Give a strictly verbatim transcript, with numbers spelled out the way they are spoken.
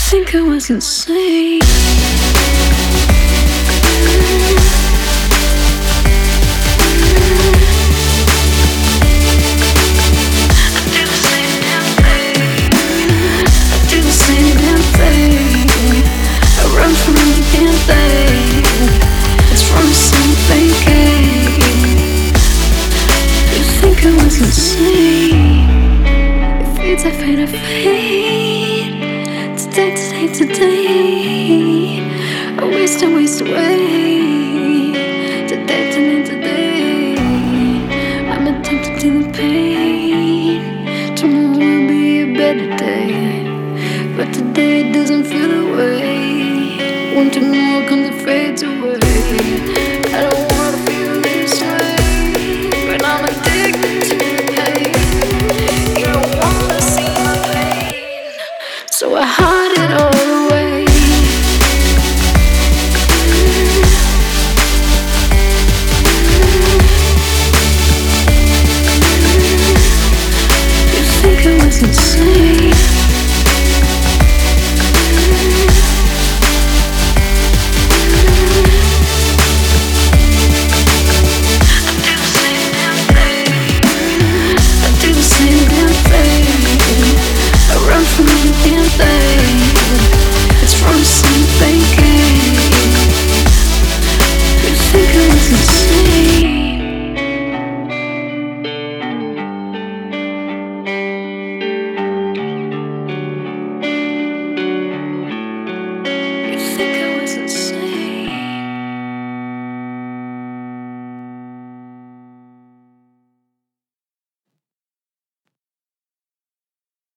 think I was insane. Insane. It fades, I fade, I fade. Today, today, today. I waste, I waste away. Today, today, today. I'm addicted to the pain. Tomorrow will be a better day, but today it doesn't feel the way. When tomorrow comes, it fades away. I don't wanna feel this way, but I'm addicted to the pain. You don't wanna see my pain, so I hide it all.